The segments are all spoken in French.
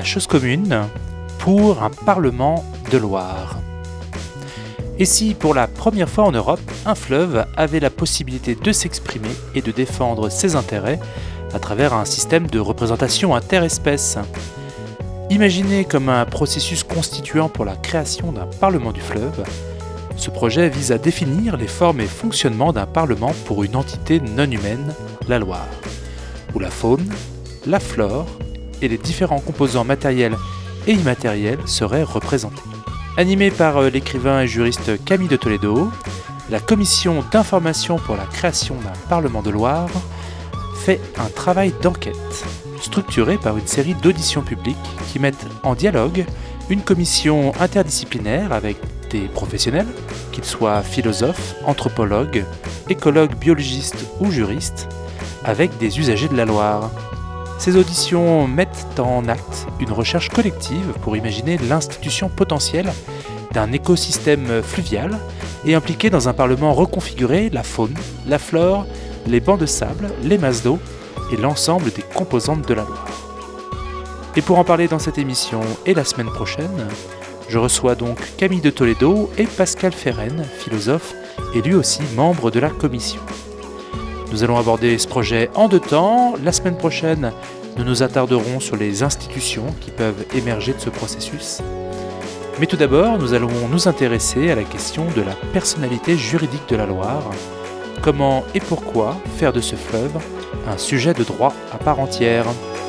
chose commune pour un Parlement de Loire. Et si, pour la première fois en Europe, un fleuve avait la possibilité de s'exprimer et de défendre ses intérêts à travers un système de représentation interespèces. Imaginé comme un processus constituant pour la création d'un Parlement du fleuve, ce projet vise à définir les formes et fonctionnements d'un Parlement pour une entité non humaine, la Loire, où la faune, la flore et les différents composants matériels et immatériels seraient représentés. Animée par l'écrivain et juriste Camille de Toledo, la commission d'information pour la création d'un Parlement de Loire fait un travail d'enquête, structuré par une série d'auditions publiques qui mettent en dialogue une commission interdisciplinaire avec des professionnels, qu'ils soient philosophes, anthropologues, écologues, biologistes ou juristes, avec des usagers de la Loire. Ces auditions mettent en acte une recherche collective pour imaginer l'institution potentielle d'un écosystème fluvial et impliquer dans un parlement reconfiguré la faune, la flore, les bancs de sable, les masses d'eau et l'ensemble des composantes de la Loire. Et pour en parler dans cette émission et la semaine prochaine, je reçois donc Camille de Toledo et Pascal Ferren, philosophe et lui aussi membre de la commission. Nous allons aborder ce projet en 2 temps. La semaine prochaine, nous nous attarderons sur les institutions qui peuvent émerger de ce processus. Mais tout d'abord, nous allons nous intéresser à la question de la personnalité juridique de la Loire. Comment et pourquoi faire de ce fleuve un sujet de droit à part entière ?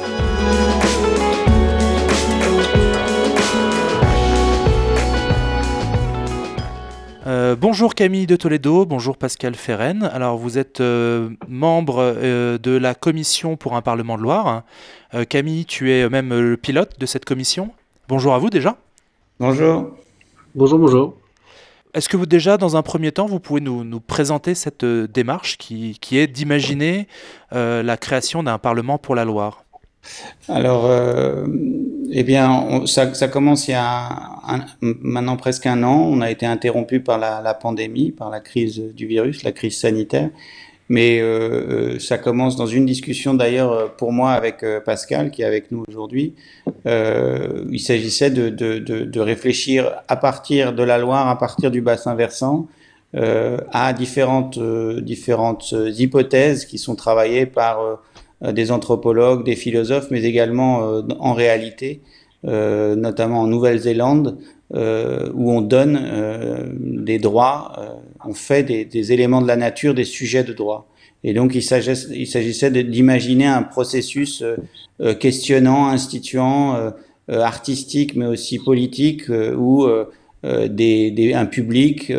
Bonjour Camille de Toledo, bonjour Pascal Ferren. Alors vous êtes membre de la commission pour un Parlement de Loire. Camille, tu es même le pilote de cette commission. Bonjour à vous déjà. Bonjour. Bonjour. Est-ce que vous déjà, dans un premier temps, vous pouvez nous présenter cette démarche qui est d'imaginer la création d'un Parlement pour la Loire ? Alors, ça commence il y a maintenant presque 1 an. On a été interrompu par la pandémie, par la crise du virus, la crise sanitaire. Mais ça commence dans une discussion d'ailleurs pour moi avec Pascal, qui est avec nous aujourd'hui. Il s'agissait de réfléchir à partir de la Loire, à partir du bassin versant, à différentes hypothèses qui sont travaillées par des anthropologues, des philosophes, mais également en réalité, notamment en Nouvelle-Zélande, où on donne des droits, on fait des éléments de la nature des sujets de droit. Et donc il s'agissait d'imaginer un processus questionnant, instituant, artistique, mais aussi politique, où un public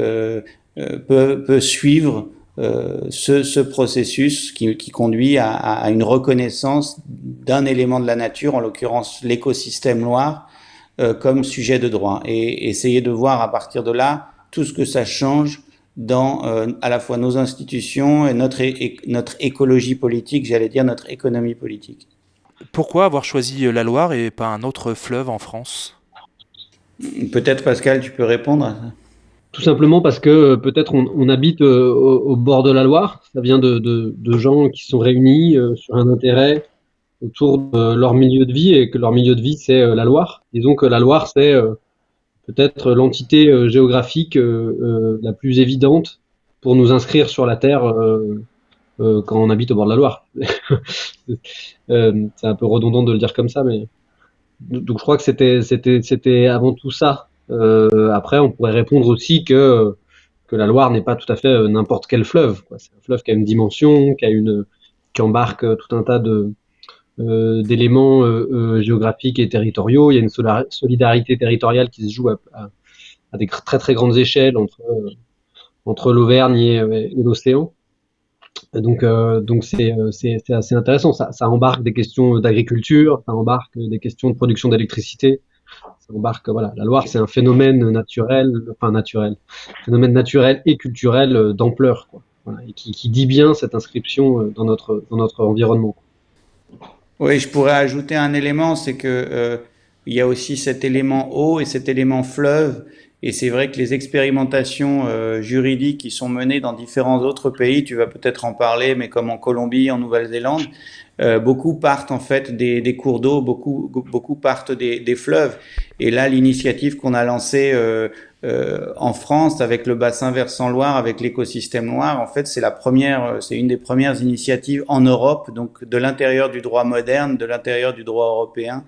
peut suivre ce processus qui conduit à une reconnaissance d'un élément de la nature, en l'occurrence l'écosystème Loire, comme sujet de droit, et essayer de voir à partir de là tout ce que ça change dans à la fois nos institutions et notre écologie politique, j'allais dire notre économie politique. Pourquoi avoir choisi la Loire et pas un autre fleuve en France ? Peut-être Pascal, tu peux répondre à ça. Tout simplement parce que peut-être on habite au bord de la Loire. Ça vient de gens qui sont réunis sur un intérêt autour de leur milieu de vie, et que leur milieu de vie, c'est la Loire. Disons que la Loire, c'est peut-être l'entité géographique la plus évidente pour nous inscrire sur la Terre quand on habite au bord de la Loire. C'est un peu redondant de le dire comme ça, mais donc je crois que c'était avant tout ça. Après, on pourrait répondre aussi que la Loire n'est pas tout à fait n'importe quel fleuve, quoi. C'est un fleuve qui a une dimension, qui embarque tout un tas d'éléments géographiques et territoriaux. Il y a une solidarité territoriale qui se joue à des très très grandes échelles entre l'Auvergne et l'océan. Donc c'est assez intéressant. Ça embarque des questions d'agriculture, ça embarque des questions de production d'électricité. Ça embarque, voilà, la Loire, c'est un phénomène phénomène naturel et culturel d'ampleur, quoi. Voilà, et qui dit bien cette inscription dans notre environnement. Oui, je pourrais ajouter un élément, c'est que il y a aussi cet élément eau et cet élément fleuve. Et c'est vrai que les expérimentations juridiques qui sont menées dans différents autres pays, tu vas peut-être en parler, mais comme en Colombie, en Nouvelle-Zélande, beaucoup partent en fait des cours d'eau, beaucoup partent des fleuves. Et là, l'initiative qu'on a lancée en France avec le bassin versant Loire, avec l'écosystème Loire, en fait, c'est une des premières initiatives en Europe, donc de l'intérieur du droit moderne, de l'intérieur du droit européen,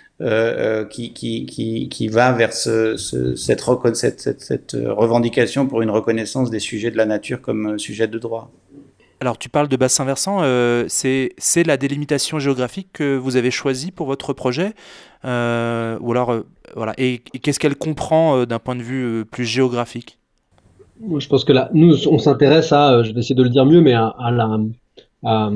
qui va vers cette revendication pour une reconnaissance des sujets de la nature comme sujet de droit. Alors, tu parles de bassin versant, c'est la délimitation géographique que vous avez choisie pour votre projet, ou alors, voilà. Et qu'est-ce qu'elle comprend d'un point de vue plus géographique? Moi, je pense que là, nous, on s'intéresse à, je vais essayer de le dire mieux, mais à,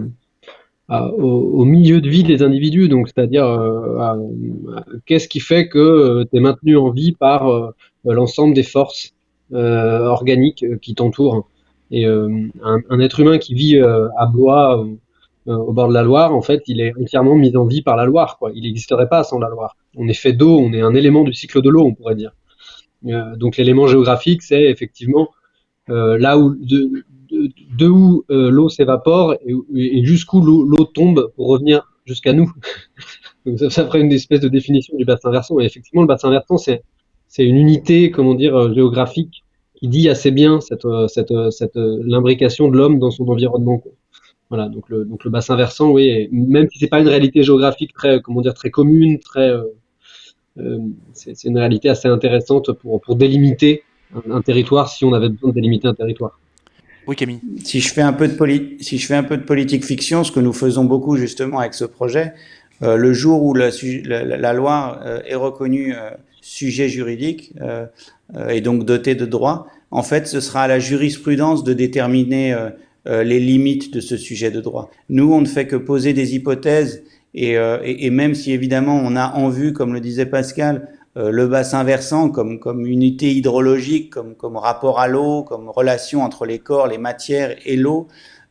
au milieu de vie des individus, donc c'est-à-dire qu'est-ce qui fait que tu es maintenu en vie par l'ensemble des forces organiques qui t'entourent. Et un être humain qui vit à Blois, au bord de la Loire, en fait, il est entièrement mis en vie par la Loire, quoi. Il n'existerait pas sans la Loire. On est fait d'eau, on est un élément du cycle de l'eau, on pourrait dire. Donc l'élément géographique, c'est effectivement là où de où l'eau s'évapore et jusqu'où l'eau tombe pour revenir jusqu'à nous. Donc ça ferait une espèce de définition du bassin versant. Et effectivement, le bassin versant, c'est une unité, comment dire, géographique qui dit assez bien cette l'imbrication de l'homme dans son environnement, quoi. Voilà, donc le bassin versant, oui, et même si c'est pas une réalité géographique très, comment dire, très commune, très c'est une réalité assez intéressante pour délimiter un territoire si on avait besoin de délimiter un territoire. Oui, Camille. Si je fais un peu de politique fiction, ce que nous faisons beaucoup justement avec ce projet, le jour où la Loire est reconnue sujet juridique et donc dotée de droits, en fait, ce sera à la jurisprudence de déterminer les limites de ce sujet de droit. Nous, on ne fait que poser des hypothèses et même si évidemment on a en vue, comme le disait Pascal, le bassin versant comme unité hydrologique, comme rapport à l'eau, comme relation entre les corps, les matières et l'eau,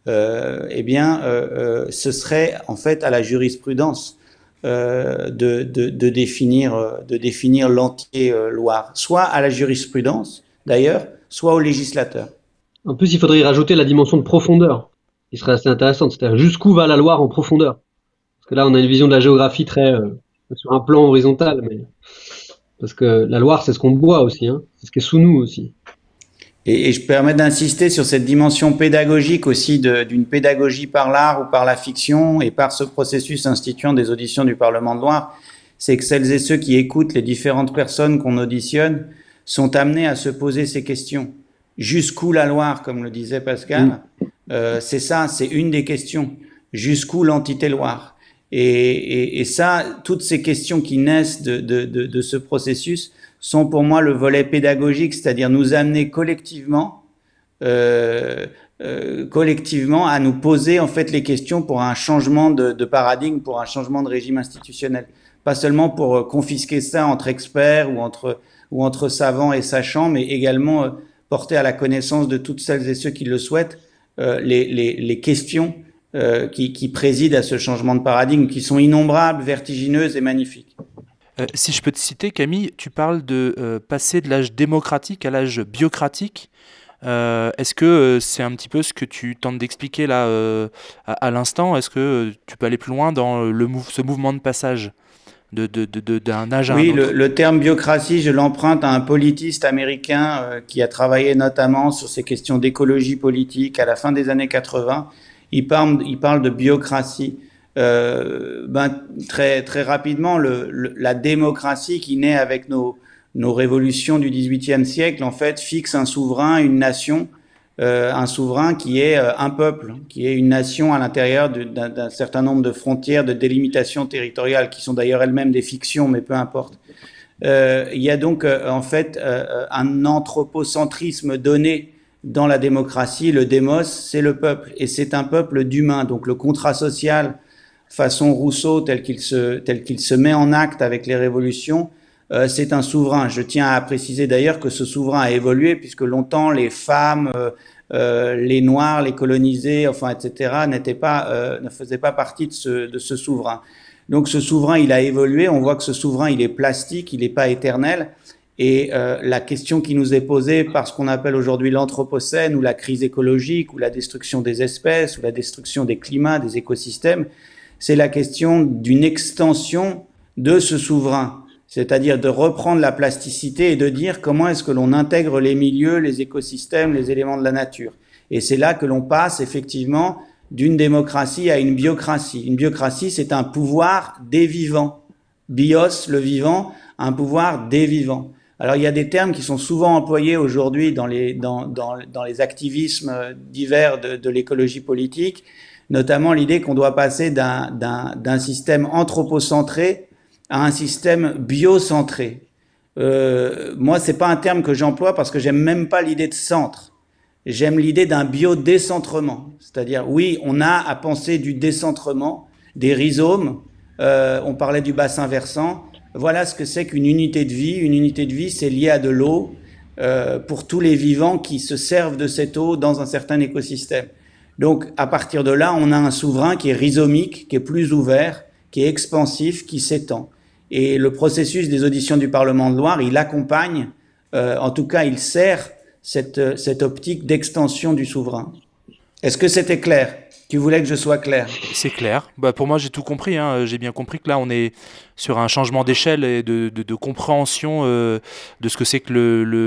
ce serait en fait à la jurisprudence de définir l'entier Loire, soit à la jurisprudence d'ailleurs, soit au législateur. En plus, il faudrait y rajouter la dimension de profondeur, qui serait assez intéressante. C'est-à-dire jusqu'où va la Loire en profondeur. Parce que là, on a une vision de la géographie très sur un plan horizontal, mais parce que la Loire, c'est ce qu'on boit aussi, hein. C'est ce qui est sous nous aussi. Et je permets d'insister sur cette dimension pédagogique aussi d'une pédagogie par l'art ou par la fiction et par ce processus instituant des auditions du Parlement de Loire, c'est que celles et ceux qui écoutent les différentes personnes qu'on auditionne sont amenés à se poser ces questions. Jusqu'où la Loire, comme le disait Pascal, c'est ça, c'est une des questions. Jusqu'où l'entité Loire? Et ça, toutes ces questions qui naissent de ce processus sont pour moi le volet pédagogique, c'est-à-dire nous amener collectivement à nous poser en fait les questions pour un changement de paradigme, pour un changement de régime institutionnel. Pas seulement pour confisquer ça entre experts ou entre savants et sachants, mais également porter à la connaissance de toutes celles et ceux qui le souhaitent les questions qui président à ce changement de paradigme, qui sont innombrables, vertigineuses et magnifiques. Si je peux te citer, Camille, tu parles de passer de l'âge démocratique à l'âge biocratique. Est-ce que c'est un petit peu ce que tu tentes d'expliquer là à l'instant? Est-ce que tu peux aller plus loin dans ce mouvement de passage d'un âge à un Oui, autre? le terme biocratie, je l'emprunte à un politiste américain qui a travaillé notamment sur ces questions d'écologie politique à la fin des années 80. Il parle de biocratie. Très, très rapidement, la démocratie qui naît avec nos révolutions du XVIIIe siècle, en fait, fixe un souverain, une nation, un souverain qui est un peuple, qui est une nation à l'intérieur d'un certain nombre de frontières, de délimitations territoriales, qui sont d'ailleurs elles-mêmes des fictions, mais peu importe. Il y a donc en fait un anthropocentrisme donné dans la démocratie. Le démos, c'est le peuple, et c'est un peuple d'humains. Donc le contrat social, façon Rousseau, tel qu'il se met en acte avec les révolutions, c'est un souverain. Je tiens à préciser d'ailleurs que ce souverain a évolué, puisque longtemps les femmes, les noirs, les colonisés, enfin etc. ne faisaient pas partie de ce souverain. Donc ce souverain, il a évolué. On voit que ce souverain, il est plastique, il n'est pas éternel. Et la question qui nous est posée par ce qu'on appelle aujourd'hui l'anthropocène ou la crise écologique ou la destruction des espèces ou la destruction des climats, des écosystèmes, c'est la question d'une extension de ce souverain, c'est-à-dire de reprendre la plasticité et de dire comment est-ce que l'on intègre les milieux, les écosystèmes, les éléments de la nature. Et c'est là que l'on passe effectivement d'une démocratie à une biocratie. Une biocratie, c'est un pouvoir des vivants. Bios, le vivant, un pouvoir des vivants. Alors il y a des termes qui sont souvent employés aujourd'hui dans les activismes divers de l'écologie politique, notamment l'idée qu'on doit passer d'un système anthropocentré à un système biocentré. Moi, c'est pas un terme que j'emploie parce que j'aime même pas l'idée de centre. J'aime l'idée d'un biodécentrement. C'est-à-dire, oui, on a à penser du décentrement, des rhizomes, on parlait du bassin versant. Voilà ce que c'est qu'une unité de vie. Une unité de vie, c'est lié à de l'eau pour tous les vivants qui se servent de cette eau dans un certain écosystème. Donc, à partir de là, on a un souverain qui est rhizomique, qui est plus ouvert, qui est expansif, qui s'étend. Et le processus des auditions du Parlement de Loire, il accompagne, en tout cas, il sert cette optique d'extension du souverain. Est-ce que c'était clair ? Tu voulais que je sois clair ? C'est clair. Bah, pour moi, j'ai tout compris, hein. J'ai bien compris que là, on est sur un changement d'échelle et de compréhension de ce que c'est que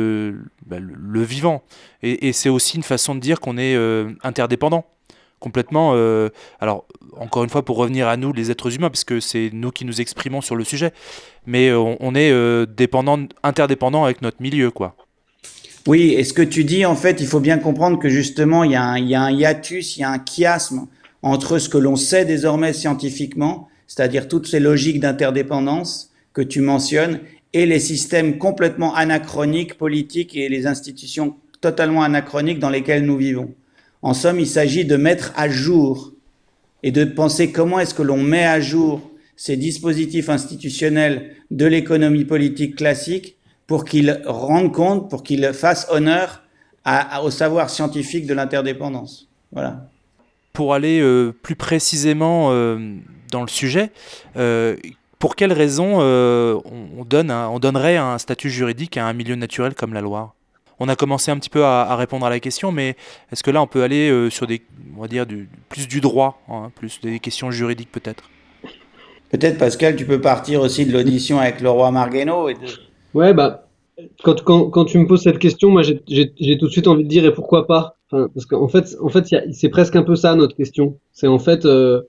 le vivant. Et c'est aussi une façon de dire qu'on est interdépendant. Complètement. Alors, encore une fois, pour revenir à nous, les êtres humains, puisque c'est nous qui nous exprimons sur le sujet, mais on est interdépendant avec notre milieu, quoi. Oui, et ce que tu dis, en fait, il faut bien comprendre que justement, il y a un hiatus, il y a un chiasme entre ce que l'on sait désormais scientifiquement, c'est-à-dire toutes ces logiques d'interdépendance que tu mentionnes, et les systèmes complètement anachroniques, politiques et les institutions totalement anachroniques dans lesquelles nous vivons. En somme, il s'agit de mettre à jour et de penser comment est-ce que l'on met à jour ces dispositifs institutionnels de l'économie politique classique pour qu'ils rendent compte, pour qu'ils fassent honneur au savoir scientifique de l'interdépendance. Voilà. Pour aller plus précisément dans le sujet, pour quelles raisons on donnerait un statut juridique à un milieu naturel comme la Loire ? On a commencé un petit peu à répondre à la question, mais est-ce que là on peut aller sur on va dire plus du droit, hein, plus des questions juridiques peut-être ? Peut-être, Pascal, tu peux partir aussi de l'audition avec le roi Margueno. Ouais, bah, quand tu me poses cette question, moi, j'ai tout de suite envie de dire, et pourquoi pas? Enfin, parce qu'en fait, c'est presque un peu ça, notre question. C'est en fait,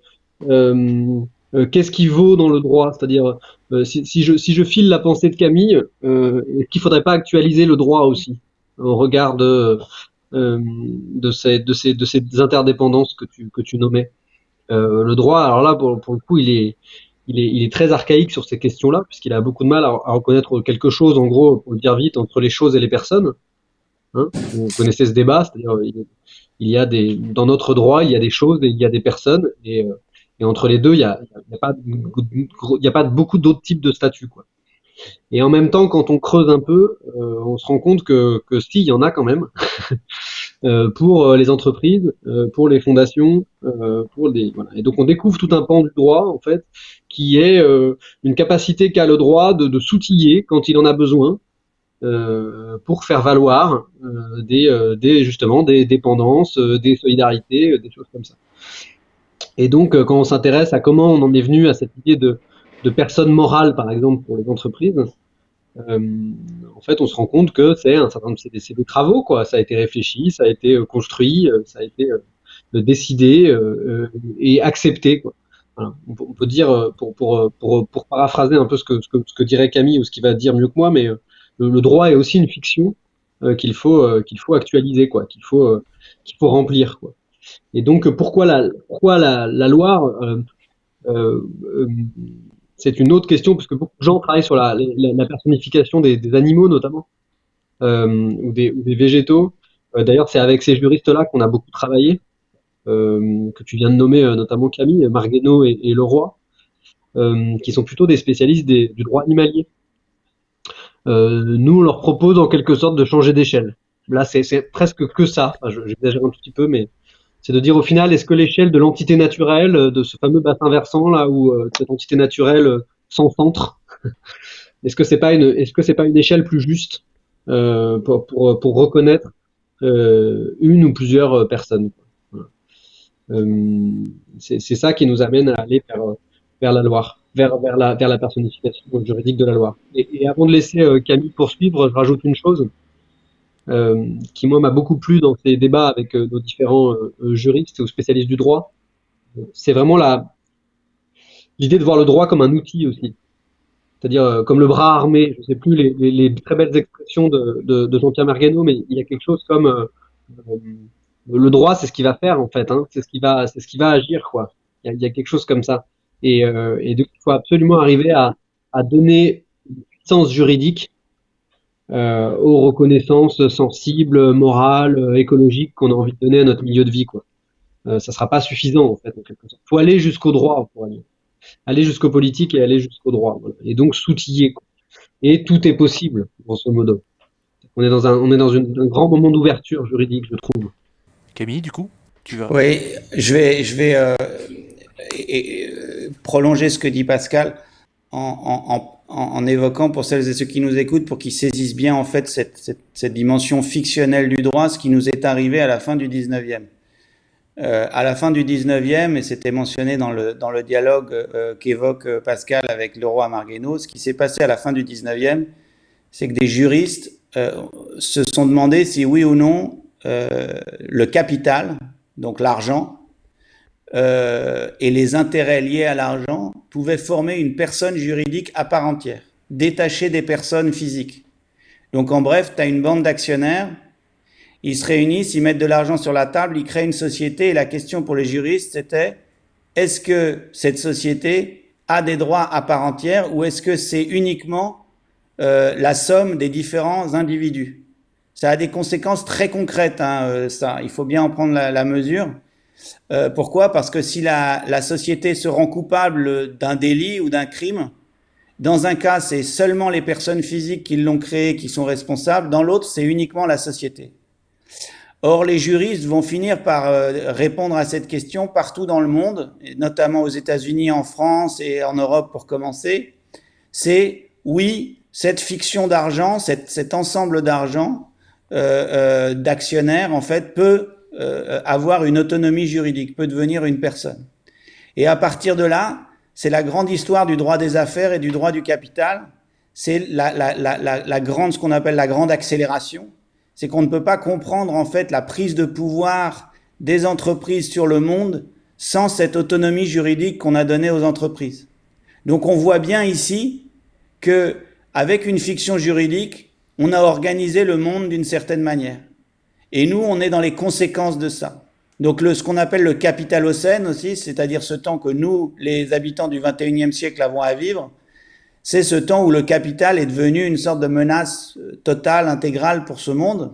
qu'est-ce qui vaut dans le droit? C'est-à-dire, si je file la pensée de Camille, est-ce qu'il faudrait pas actualiser le droit aussi, au regard de ces interdépendances que tu nommais? Le droit, alors là, pour le coup, il est très archaïque sur ces questions-là, puisqu'il a beaucoup de mal à reconnaître quelque chose, en gros, pour le dire vite, entre les choses et les personnes. Hein, vous connaissez ce débat, c'est-à-dire il y a dans notre droit, il y a des choses et il y a des personnes, et entre les deux, il y a pas beaucoup d'autres types de statuts, quoi. Et en même temps, quand on creuse un peu, on se rend compte que si, il y en a quand même. Pour les entreprises, pour les fondations, voilà. Et donc on découvre tout un pan du droit en fait, qui est une capacité qu'a le droit de s'outiller quand il en a besoin pour faire valoir justement des dépendances, des solidarités, des choses comme ça. Et donc quand on s'intéresse à comment on en est venu à cette idée de personne morale par exemple pour les entreprises, en fait, on se rend compte que c'est des travaux, quoi. Ça a été réfléchi, ça a été construit, ça a été décidé et accepté, quoi. Voilà. On peut dire, pour paraphraser un peu ce que dirait Camille ou ce qu'il va dire mieux que moi, mais le droit est aussi une fiction qu'il faut actualiser, quoi, qu'il faut remplir, quoi. Et donc, pourquoi la Loire euh, euh, c'est une autre question, parce que beaucoup de gens travaillent sur la personnification des animaux, notamment, ou des végétaux. D'ailleurs, c'est avec ces juristes-là qu'on a beaucoup travaillé, que tu viens de nommer, notamment Camille, Margueno et Leroy, qui sont plutôt des spécialistes du droit animalier. Nous, on leur propose en quelque sorte de changer d'échelle. Là, c'est presque que ça. Enfin, j'exagère un tout petit peu, mais c'est de dire au final, est-ce que l'échelle de l'entité naturelle, de ce fameux bassin versant là, ou cette entité naturelle sans centre, est-ce que c'est pas une échelle plus juste pour reconnaître une ou plusieurs personnes. Voilà. C'est ça qui nous amène à aller vers la Loire, vers la personnification juridique de la Loire. Et avant de laisser Camille poursuivre, je rajoute une chose qui, moi, m'a beaucoup plu dans ces débats avec nos différents juristes ou spécialistes du droit. C'est vraiment l'idée de voir le droit comme un outil aussi. C'est-à-dire comme le bras armé, je ne sais plus les très belles expressions de Jean-Pierre Mergueno, mais il y a quelque chose comme euh, le droit, c'est ce qui va faire en fait, hein, c'est ce qui va agir quoi. Il y a quelque chose comme ça. Et donc il faut absolument arriver à donner une puissance juridique aux reconnaissances sensibles, morales, écologiques qu'on a envie de donner à notre milieu de vie quoi. Ça sera pas suffisant en fait en quelque sorte. Faut aller jusqu'au droit pour aller jusqu'au politique et aller jusqu'au droit. Voilà. Et donc s'outiller. Quoi. Et tout est possible, grosso modo. On est dans un grand moment d'ouverture juridique, je trouve. Camille, du coup, tu vas. Oui, je vais prolonger ce que dit Pascal en évoquant pour celles et ceux qui nous écoutent, pour qu'ils saisissent bien en fait cette dimension fictionnelle du droit, ce qui nous est arrivé à la fin du 19e. À la fin du 19e, et c'était mentionné dans le dialogue qu'évoque Pascal avec Leroy Margueno, ce qui s'est passé à la fin du 19e, c'est que des juristes se sont demandé si oui ou non le capital, donc l'argent, et les intérêts liés à l'argent pouvaient former une personne juridique à part entière, détachée des personnes physiques. Donc en bref, tu as une bande d'actionnaires, ils se réunissent, ils mettent de l'argent sur la table, ils créent une société, et la question pour les juristes c'était, est-ce que cette société a des droits à part entière ou est-ce que c'est uniquement la somme des différents individus? Ça a des conséquences très concrètes, hein, ça. Il faut bien en prendre la mesure. Pourquoi? Parce que si la société se rend coupable d'un délit ou d'un crime, dans un cas, c'est seulement les personnes physiques qui l'ont créé qui sont responsables, dans l'autre, c'est uniquement la société. Or, les juristes vont finir par répondre à cette question partout dans le monde, et notamment aux États-Unis, en France et en Europe pour commencer. C'est oui, cette fiction d'argent, cet ensemble d'argent d'actionnaires, en fait, peut avoir une autonomie juridique, peut devenir une personne. Et à partir de là, c'est la grande histoire du droit des affaires et du droit du capital. C'est la grande, ce qu'on appelle la grande accélération. C'est qu'on ne peut pas comprendre en fait la prise de pouvoir des entreprises sur le monde sans cette autonomie juridique qu'on a donnée aux entreprises. Donc on voit bien ici que avec une fiction juridique, on a organisé le monde d'une certaine manière. Et nous, on est dans les conséquences de ça. Donc ce qu'on appelle le capitalocène aussi, c'est-à-dire ce temps que nous, les habitants du 21e siècle, avons à vivre, c'est ce temps où le capital est devenu une sorte de menace totale, intégrale pour ce monde,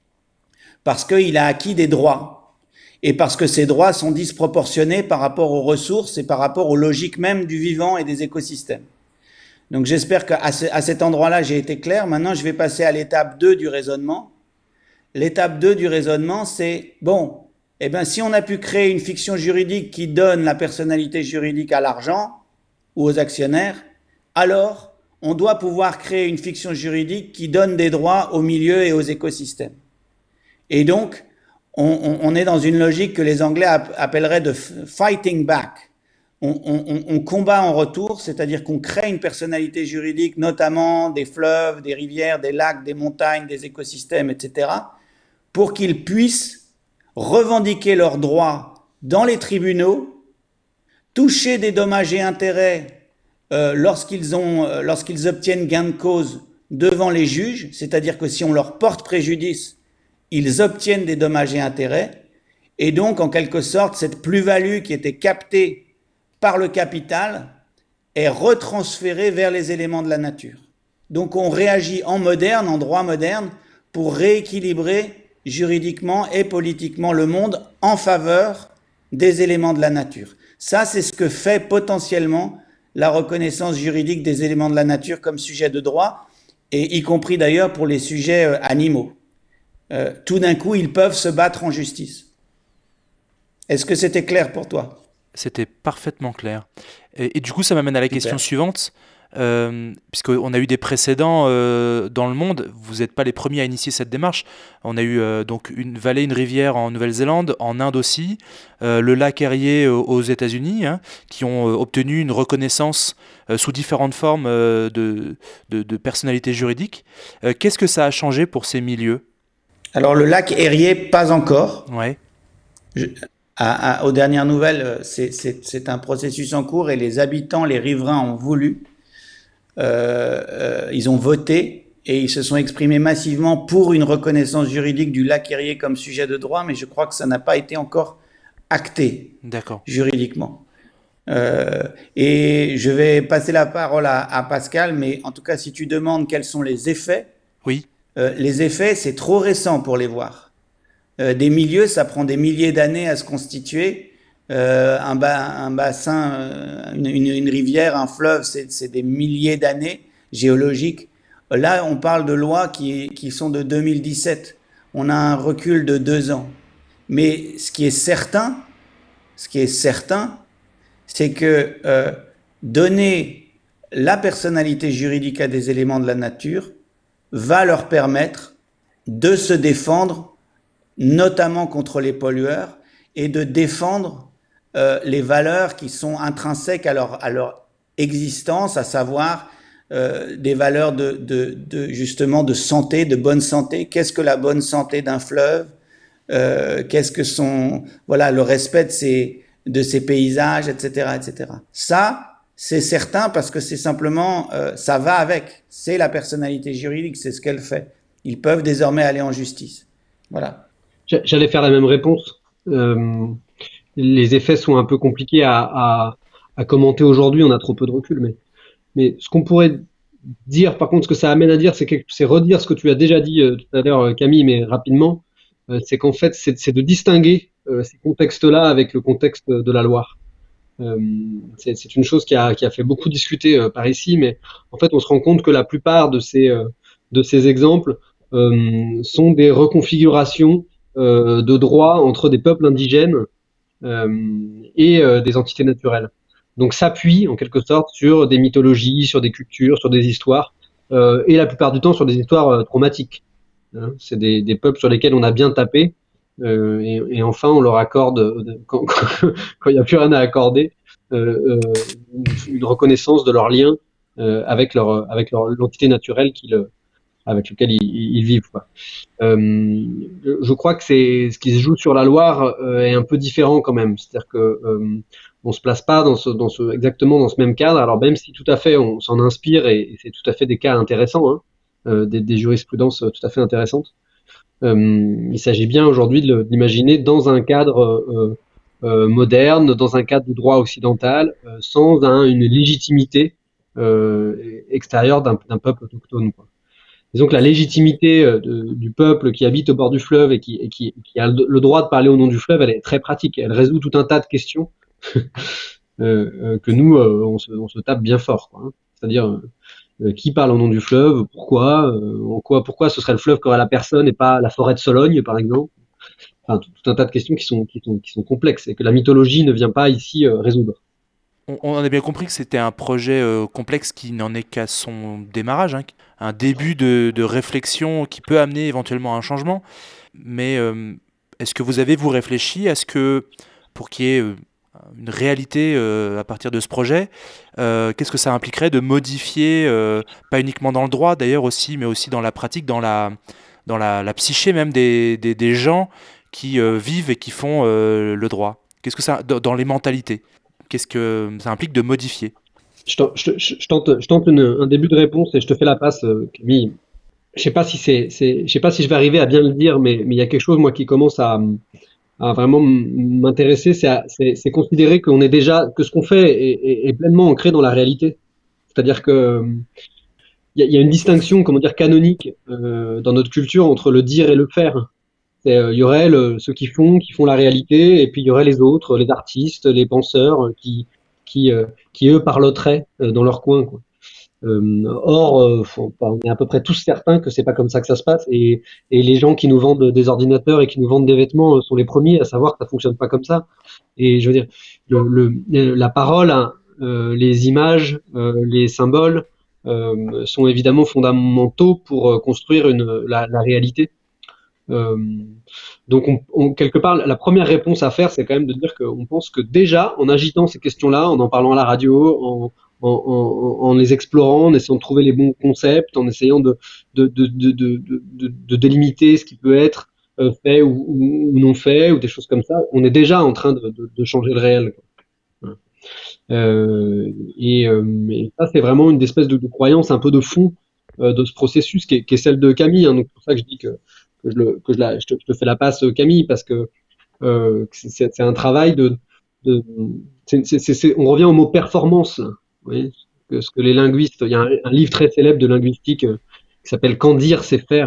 parce qu'il a acquis des droits, et parce que ces droits sont disproportionnés par rapport aux ressources et par rapport aux logiques même du vivant et des écosystèmes. Donc j'espère qu'à cet endroit-là, j'ai été clair. Maintenant, je vais passer à l'étape 2 du raisonnement. L'étape 2 du raisonnement, c'est, bon, eh bien, si on a pu créer une fiction juridique qui donne la personnalité juridique à l'argent ou aux actionnaires, alors on doit pouvoir créer une fiction juridique qui donne des droits aux milieux et aux écosystèmes. Et donc, on est dans une logique que les Anglais appelleraient de fighting back. On combat en retour, c'est-à-dire qu'on crée une personnalité juridique, notamment des fleuves, des rivières, des lacs, des montagnes, des écosystèmes, etc., pour qu'ils puissent revendiquer leurs droits dans les tribunaux, toucher des dommages et intérêts lorsqu'ils obtiennent gain de cause devant les juges, c'est-à-dire que si on leur porte préjudice, ils obtiennent des dommages et intérêts, et donc en quelque sorte cette plus-value qui était captée par le capital est retransférée vers les éléments de la nature. Donc on réagit en moderne, en droit moderne, pour rééquilibrer juridiquement et politiquement le monde en faveur des éléments de la nature. Ça, c'est ce que fait potentiellement la reconnaissance juridique des éléments de la nature comme sujet de droit, et y compris d'ailleurs pour les sujets animaux. Tout d'un coup, ils peuvent se battre en justice. Est-ce que c'était clair pour toi ? C'était parfaitement clair. Et du coup, ça m'amène à la question suivante. puisqu'on a eu des précédents dans le monde. Vous n'êtes pas les premiers à initier cette démarche. On a eu donc une vallée, une rivière en Nouvelle-Zélande, en Inde aussi, le lac Erie aux États-Unis, hein, qui ont obtenu une reconnaissance sous différentes formes de personnalité juridique. Qu'est-ce que ça a changé pour ces milieux? Alors le lac Erie, pas encore. Ouais, Je- aux dernières nouvelles, c'est un processus en cours et les habitants, les riverains ont voulu, ils ont voté et ils se sont exprimés massivement pour une reconnaissance juridique du lac Erie comme sujet de droit, mais je crois que ça n'a pas été encore acté d'accord. juridiquement. Et je vais passer la parole à Pascal, mais en tout cas, si tu demandes quels sont Oui, les effets, c'est trop récent pour les voir. Des milieux, ça prend des milliers d'années à se constituer. Un bassin, une rivière, un fleuve, c'est des milliers d'années géologiques. Là, on parle de lois qui sont de 2017. On a un recul de 2 ans. Mais ce qui est certain, c'est que donner la personnalité juridique à des éléments de la nature va leur permettre de se défendre, notamment contre les pollueurs, et de défendre les valeurs qui sont intrinsèques à leur existence, à savoir des valeurs justement de santé, de bonne santé. Qu'est-ce que la bonne santé d'un fleuve? Qu'est-ce que voilà, le respect de ces paysages, etc., etc. Ça, c'est certain parce que c'est simplement, ça va avec. C'est la personnalité juridique, c'est ce qu'elle fait. Ils peuvent désormais aller en justice. Voilà. J'allais faire la même réponse. Les effets sont un peu compliqués à commenter aujourd'hui, on a trop peu de recul, mais ce qu'on pourrait dire, par contre, ce que ça amène à dire, c'est redire ce que tu as déjà dit tout à l'heure, Camille, mais rapidement, c'est qu'en fait, c'est de distinguer ces contextes-là avec le contexte de la Loire. C'est une chose qui a fait beaucoup discuter par ici, mais en fait, on se rend compte que la plupart de ces exemples sont des reconfigurations de droits entre des peuples indigènes et des entités naturelles. Donc s'appuie en quelque sorte sur des mythologies, sur des cultures, sur des histoires, et la plupart du temps sur des histoires traumatiques. Hein. C'est des peuples sur lesquels on a bien tapé, et enfin on leur accorde, quand il n'y a plus rien à accorder, une reconnaissance de leur lien avec l'entité naturelle avec lequel ils vivent, quoi. Je crois que c'est ce qui se joue sur la Loire est un peu différent quand même. C'est-à-dire que on se place pas exactement dans ce même cadre. Alors même si tout à fait on s'en inspire et c'est tout à fait des cas intéressants, hein, des jurisprudences tout à fait intéressantes. Il s'agit bien aujourd'hui de l'imaginer dans un cadre moderne, dans un cadre du droit occidental, sans une légitimité extérieure d'un peuple autochtone, quoi. Disons que la légitimité du peuple qui habite au bord du fleuve et qui a le droit de parler au nom du fleuve, elle est très pratique. Elle résout tout un tas de questions que nous, on se tape bien fort, quoi, hein. C'est-à-dire qui parle au nom du fleuve, pourquoi ce serait le fleuve qu'aurait la personne et pas la forêt de Sologne, par exemple. Enfin, tout un tas de questions qui sont complexes et que la mythologie ne vient pas ici résoudre. on a bien compris que c'était un projet complexe qui n'en est qu'à son démarrage, hein, un début de réflexion qui peut amener éventuellement à un changement. Mais est-ce que vous avez, vous, réfléchi à ce que, pour qu'il y ait une réalité à partir de ce projet, qu'est-ce que ça impliquerait de modifier, pas uniquement dans le droit d'ailleurs aussi, mais aussi dans la pratique, dans la psyché même des gens qui vivent et qui font le droit? Qu'est-ce que ça, dans les mentalités, qu'est-ce que ça implique de modifier? Je tente un début de réponse et je te fais la passe, Camille. Je sais pas si je sais pas si je vais arriver à bien le dire, mais il y a quelque chose, moi, qui commence à vraiment m'intéresser, c'est considérer que ce qu'on fait est pleinement ancré dans la réalité. C'est-à-dire que il y a une distinction, comment dire, canonique dans notre culture entre le dire et le faire. Il y aurait ceux qui font la réalité, et puis il y aurait les autres, les artistes, les penseurs, qui eux parloteraient dans leur coin, quoi. On est à peu près tous certains que c'est pas comme ça que ça se passe, et les gens qui nous vendent des ordinateurs et qui nous vendent des vêtements sont les premiers à savoir que ça fonctionne pas comme ça. Et je veux dire, la parole les images, les symboles sont évidemment fondamentaux pour construire la réalité. Donc, quelque part, la première réponse à faire, c'est quand même de dire qu'on pense que déjà, en agitant ces questions-là, en parlant à la radio, en les explorant, en essayant de trouver les bons concepts, en essayant de délimiter ce qui peut être fait ou non fait, ou des choses comme ça, on est déjà en train de changer le réel, quoi. Voilà. Et ça, c'est vraiment une espèce de croyance un peu de fond de ce processus qui est celle de Camille, hein. Donc, c'est pour ça que je dis je te fais la passe, Camille, parce que c'est un travail on revient au mot performance, là. Vous voyez, ce que les linguistes, il y a un livre très célèbre de linguistique qui s'appelle Quand dire, c'est faire,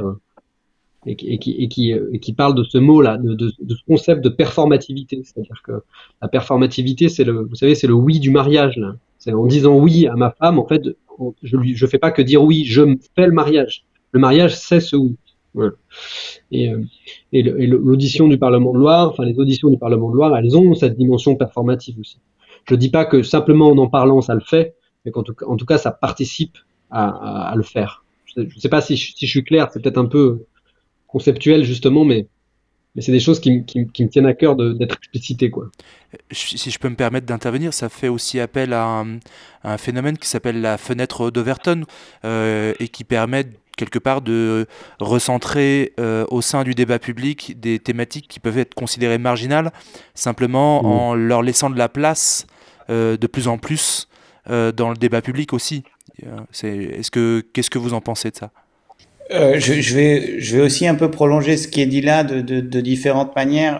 et qui parle de ce mot-là, de ce concept de performativité. C'est-à-dire que la performativité, vous savez, c'est le oui du mariage, là. C'est en disant oui à ma femme, en fait, je fais pas que dire oui, je fais le mariage. Le mariage, c'est ce oui. Voilà. Et l'audition du Parlement de Loire, enfin les auditions du Parlement de Loire, elles ont cette dimension performative aussi. Je dis pas que simplement en parlant ça le fait, mais en tout cas ça participe à le faire. Je sais pas si je suis clair, c'est peut-être un peu conceptuel justement, mais c'est des choses qui me tiennent à cœur d'être explicitées, quoi. Si je peux me permettre d'intervenir, ça fait aussi appel à un phénomène qui s'appelle la fenêtre d'Overton et qui permet quelque part de recentrer au sein du débat public des thématiques qui peuvent être considérées marginales, simplement en leur laissant de la place de plus en plus dans le débat public aussi. Qu'est-ce que vous en pensez de ça? Je vais aussi un peu prolonger ce qui est dit là de différentes manières.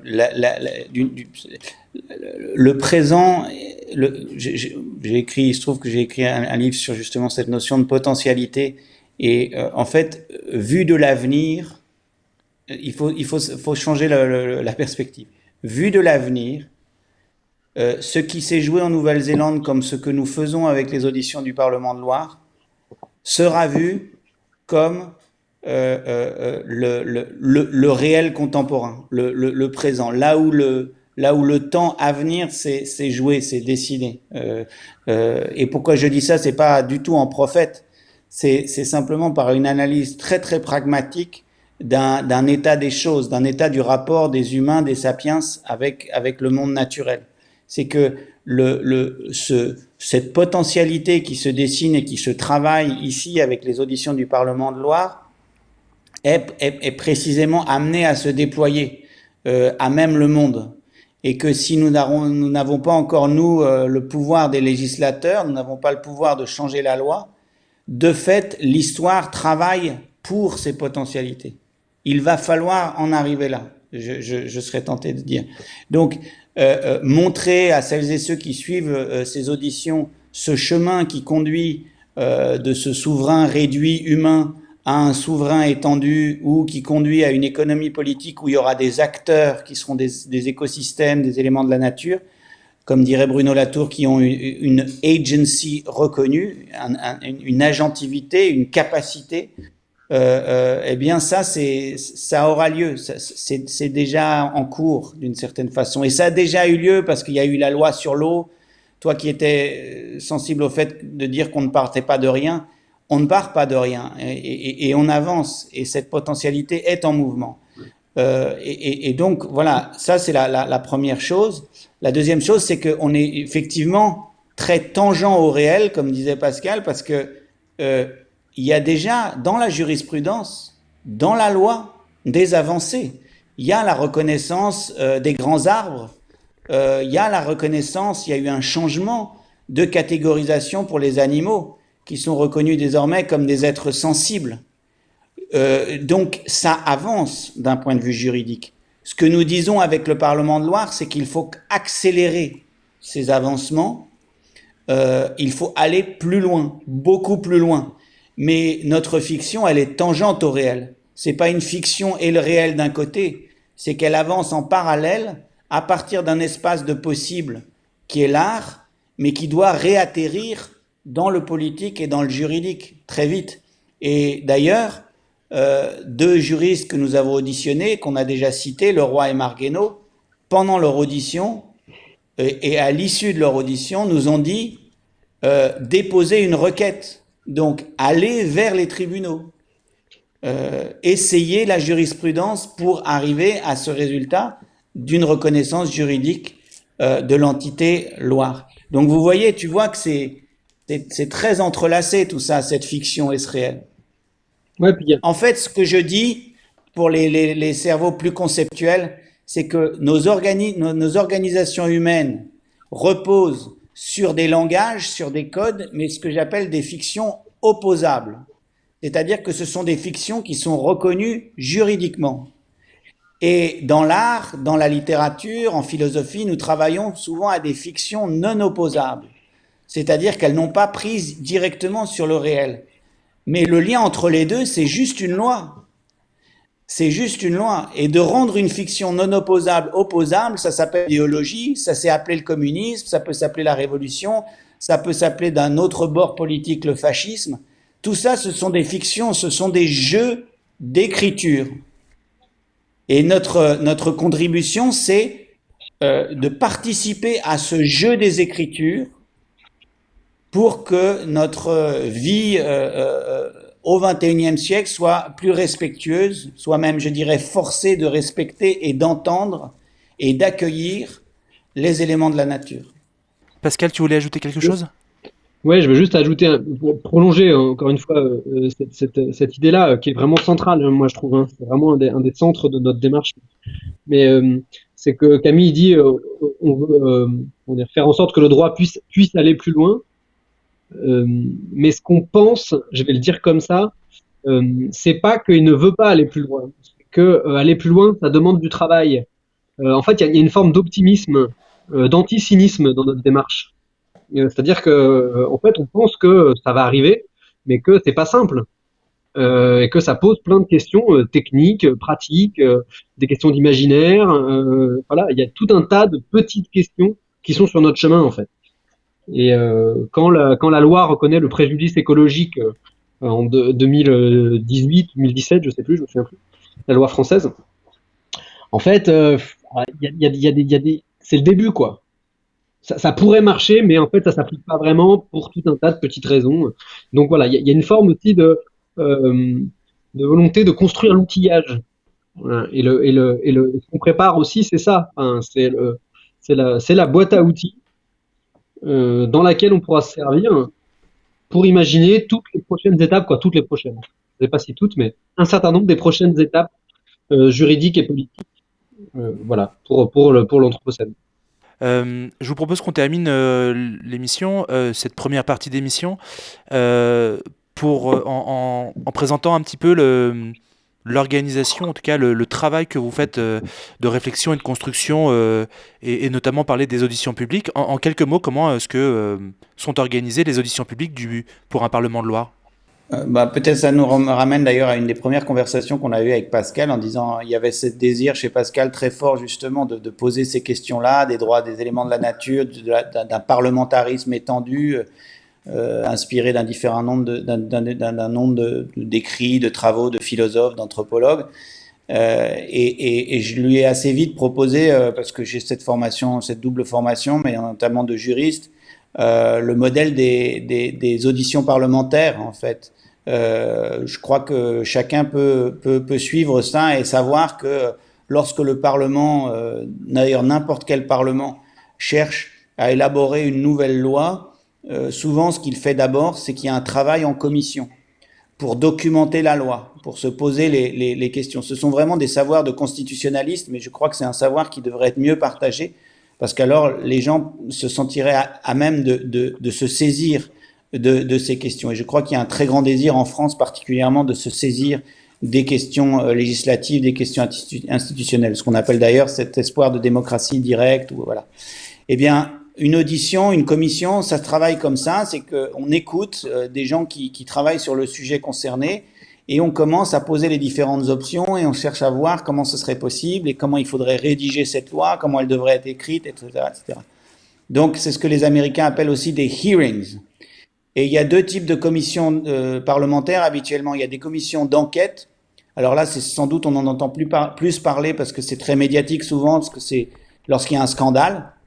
Le présent, j'ai écrit, il se trouve que j'ai écrit un livre sur justement cette notion de potentialité. Et en fait, vu de l'avenir, faut changer la perspective. Vu de l'avenir, ce qui s'est joué en Nouvelle-Zélande, comme ce que nous faisons avec les auditions du Parlement de Loire, sera vu comme le réel contemporain, le présent, là où le temps à venir s'est joué, s'est dessiné. Et pourquoi je dis ça, c'est pas du tout en prophète, c'est simplement par une analyse très très pragmatique d'un état des choses, d'un état du rapport des humains, des sapiens avec le monde naturel. C'est que cette potentialité qui se dessine et qui se travaille ici avec les auditions du Parlement de Loire est précisément amenée à se déployer à même le monde. Et que si nous n'avons pas encore, nous, le pouvoir des législateurs, nous n'avons pas le pouvoir de changer la loi, de fait, l'histoire travaille pour ces potentialités. Il va falloir en arriver là, je serais tenté de dire. Donc, montrer à celles et ceux qui suivent ces auditions ce chemin qui conduit de ce souverain réduit humain à un souverain étendu, ou qui conduit à une économie politique où il y aura des acteurs qui seront des écosystèmes, des éléments de la nature, comme dirait Bruno Latour, qui ont une agency reconnue, une agentivité, une capacité. Eh bien ça aura lieu, c'est déjà en cours d'une certaine façon, et ça a déjà eu lieu parce qu'il y a eu la loi sur l'eau. Toi qui étais sensible au fait de dire qu'on ne partait pas de rien, on ne part pas de rien, et on avance, et cette potentialité est en mouvement. Et donc voilà, ça c'est la première chose. La deuxième chose, c'est qu'on est effectivement très tangent au réel, comme disait Pascal, parce que il y a déjà dans la jurisprudence, dans la loi, des avancées. Il y a la reconnaissance des grands arbres, il y a la reconnaissance, il y a eu un changement de catégorisation pour les animaux, qui sont reconnus désormais comme des êtres sensibles. Donc ça avance d'un point de vue juridique. Ce que nous disons avec le Parlement de Loire, c'est qu'il faut accélérer ces avancements, il faut aller plus loin, beaucoup plus loin. Mais notre fiction, elle est tangente au réel. C'est pas une fiction et le réel d'un côté, c'est qu'elle avance en parallèle à partir d'un espace de possible qui est l'art, mais qui doit réatterrir dans le politique et dans le juridique très vite. Et d'ailleurs, deux juristes que nous avons auditionnés, qu'on a déjà cités, Leroy et Marguenot, pendant leur audition, et à l'issue de leur audition, nous ont dit déposer une requête, donc aller vers les tribunaux, essayer la jurisprudence pour arriver à ce résultat d'une reconnaissance juridique de l'entité Loire. Donc vous voyez, tu vois que c'est très entrelacé tout ça, cette fiction et ce réel. Ouais, puis En fait, ce que je dis pour les cerveaux plus conceptuels, c'est que nos organisations humaines reposent sur des langages, sur des codes, mais ce que j'appelle des fictions opposables. C'est-à-dire que ce sont des fictions qui sont reconnues juridiquement. Et dans l'art, dans la littérature, en philosophie, nous travaillons souvent à des fictions non opposables. C'est-à-dire qu'elles n'ont pas prise directement sur le réel. Mais le lien entre les deux, c'est juste une loi. C'est juste une loi. Et de rendre une fiction non opposable opposable, ça s'appelle l'idéologie, ça s'est appelé le communisme, ça peut s'appeler la révolution, ça peut s'appeler d'un autre bord politique le fascisme. Tout ça, ce sont des fictions, ce sont des jeux d'écriture. Et notre contribution, c'est de participer à ce jeu des écritures pour que notre vie au XXIe siècle soit plus respectueuse, soit même, je dirais, forcée de respecter et d'entendre et d'accueillir les éléments de la nature. Pascal, tu voulais ajouter quelque chose? ouais, je veux juste ajouter, pour prolonger encore une fois cette idée-là qui est vraiment centrale, moi je trouve. Hein. C'est vraiment un des centres de notre démarche. Mais c'est que Camille dit on veut faire en sorte que le droit puisse aller plus loin. Mais ce qu'on pense, je vais le dire comme ça, c'est pas qu'il ne veut pas aller plus loin. C'est que aller plus loin, ça demande du travail. En fait, il y a une forme d'optimisme, d'anti-cynisme dans notre démarche. C'est-à-dire que, en fait, on pense que ça va arriver, mais que c'est pas simple. Et que ça pose plein de questions techniques, pratiques, des questions d'imaginaire. Voilà, il y a tout un tas de petites questions qui sont sur notre chemin en fait. Et quand la loi reconnaît le préjudice écologique en 2018, 2017, je sais plus, je me souviens plus, la loi française, en fait, c'est le début quoi. Ça pourrait marcher, mais en fait, ça s'applique pas vraiment pour tout un tas de petites raisons. Donc voilà, il y a une forme aussi de volonté de construire l'outillage. Voilà. Ce qu'on prépare aussi, c'est ça. Enfin, c'est la boîte à outils dans laquelle on pourra se servir pour imaginer toutes les prochaines étapes, quoi, toutes les prochaines. Je ne sais pas si toutes, mais un certain nombre des prochaines étapes juridiques et politiques. Voilà, pour l'Anthropocène. Je vous propose qu'on termine l'émission, cette première partie d'émission, en présentant un petit peu l'organisation, en tout cas le travail que vous faites de réflexion et de construction, et notamment parler des auditions publiques. En quelques mots, comment est-ce que sont organisées les auditions publiques pour un Parlement de Loire ? Peut-être ça nous ramène d'ailleurs à une des premières conversations qu'on a eues avec Pascal en disant il y avait ce désir chez Pascal très fort justement de poser ces questions-là, des droits, des éléments de la nature, d'un parlementarisme étendu, inspiré d'un nombre d'écrits, de travaux, de philosophes, d'anthropologues. Et je lui ai assez vite proposé, parce que j'ai cette formation, cette double formation, mais notamment de juriste, le modèle des auditions parlementaires en fait. Je crois que chacun peut suivre ça et savoir que lorsque le Parlement, d'ailleurs n'importe quel Parlement, cherche à élaborer une nouvelle loi, souvent ce qu'il fait d'abord, c'est qu'il y a un travail en commission pour documenter la loi, pour se poser les questions. Ce sont vraiment des savoirs de constitutionnalistes, mais je crois que c'est un savoir qui devrait être mieux partagé, parce qu'alors les gens se sentiraient à même de se saisir de ces questions. Et je crois qu'il y a un très grand désir en France particulièrement de se saisir des questions législatives, des questions institutionnelles, ce qu'on appelle d'ailleurs cet espoir de démocratie directe. Voilà. Eh bien, une audition, une commission, ça se travaille comme ça, c'est qu'on écoute des gens qui travaillent sur le sujet concerné et on commence à poser les différentes options et on cherche à voir comment ce serait possible et comment il faudrait rédiger cette loi, comment elle devrait être écrite, etc., etc. Donc, c'est ce que les Américains appellent aussi des hearings. Et il y a deux types de commissions parlementaires habituellement. Il y a des commissions d'enquête. Alors là, c'est sans doute, on en entend plus parler parce que c'est très médiatique souvent, parce que c'est lorsqu'il y a un scandale.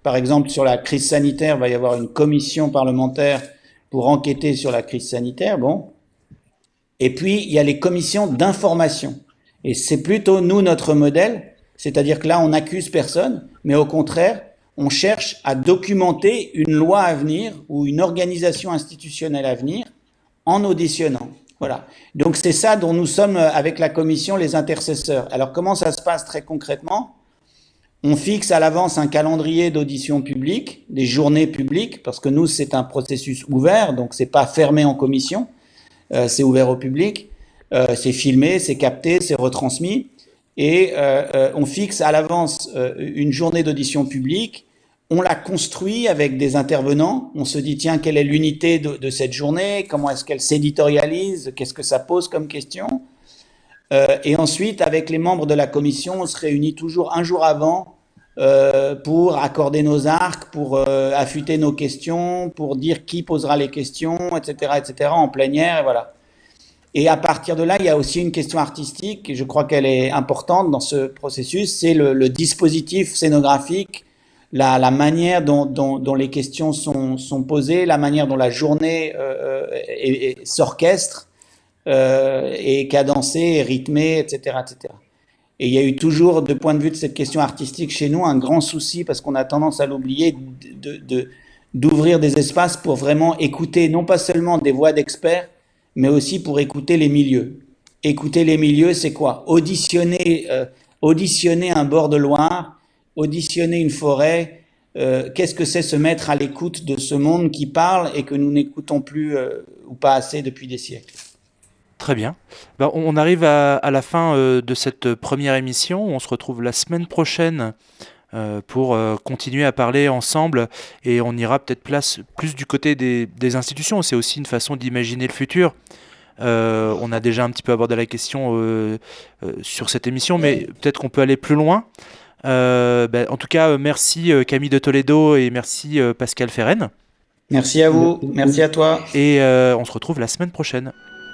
par exemple, sur la crise sanitaire, il va y avoir une commission parlementaire pour enquêter sur la crise sanitaire, bon. Et puis, il y a les commissions d'information. Et c'est plutôt, nous, notre modèle, c'est-à-dire que là, on n'accuse personne, mais au contraire, on cherche à documenter une loi à venir ou une organisation institutionnelle à venir en auditionnant. Voilà. Donc, c'est ça dont nous sommes, avec la commission, les intercesseurs. Alors, comment ça se passe très concrètement ? On fixe à l'avance un calendrier d'audition publique, des journées publiques, parce que nous, c'est un processus ouvert, donc c'est pas fermé en commission, c'est ouvert au public, c'est filmé, c'est capté, c'est retransmis, et on fixe à l'avance une journée d'audition publique, on la construit avec des intervenants, on se dit, tiens, quelle est l'unité de cette journée, comment est-ce qu'elle s'éditorialise, qu'est-ce que ça pose comme question ? Et ensuite, avec les membres de la commission, on se réunit toujours un jour avant pour accorder nos arcs, pour affûter nos questions, pour dire qui posera les questions, etc., en plénière, et voilà. Et à partir de là, il y a aussi une question artistique, et je crois qu'elle est importante dans ce processus, c'est le dispositif scénographique, la manière dont les questions sont posées, la manière dont la journée s'orchestre, et cadencé, et rythmé, etc., etc. Et il y a eu toujours, de point de vue de cette question artistique chez nous, un grand souci, parce qu'on a tendance à l'oublier, d'ouvrir des espaces pour vraiment écouter, non pas seulement des voix d'experts, mais aussi pour écouter les milieux. Écouter les milieux, c'est quoi ? Auditionner un bord de Loire, auditionner une forêt. Qu'est-ce que c'est se mettre à l'écoute de ce monde qui parle et que nous n'écoutons plus ou pas assez depuis des siècles ? Très bien. Ben, on arrive à la fin de cette première émission. On se retrouve la semaine prochaine pour continuer à parler ensemble, et on ira peut-être plus du côté des institutions. C'est aussi une façon d'imaginer le futur. On a déjà un petit peu abordé la question sur cette émission, mais peut-être qu'on peut aller plus loin. En tout cas, merci Camille de Toledo et merci Pascal Ferren. Merci à vous, merci à toi. Et on se retrouve la semaine prochaine.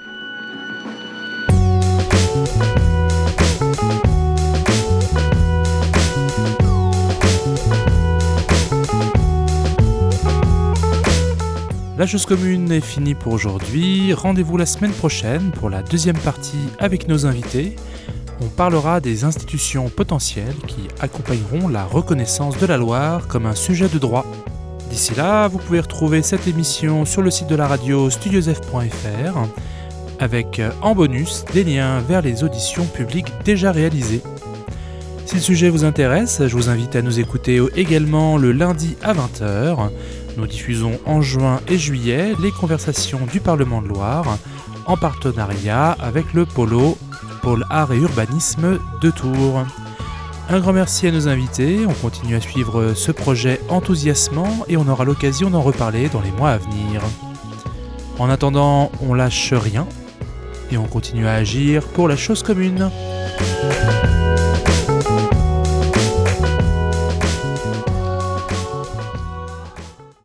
La chose commune est finie pour aujourd'hui. Rendez-vous la semaine prochaine pour la deuxième partie avec nos invités. On parlera des institutions potentielles qui accompagneront la reconnaissance de la Loire comme un sujet de droit. D'ici là, vous pouvez retrouver cette émission sur le site de la radio studiosf.fr avec en bonus des liens vers les auditions publiques déjà réalisées. Si le sujet vous intéresse, je vous invite à nous écouter également le lundi à 20h. Nous diffusons en juin et juillet les conversations du Parlement de Loire en partenariat avec le Pôle Art et Urbanisme de Tours. Un grand merci à nos invités, on continue à suivre ce projet enthousiasmant et on aura l'occasion d'en reparler dans les mois à venir. En attendant, on lâche rien et on continue à agir pour la chose commune.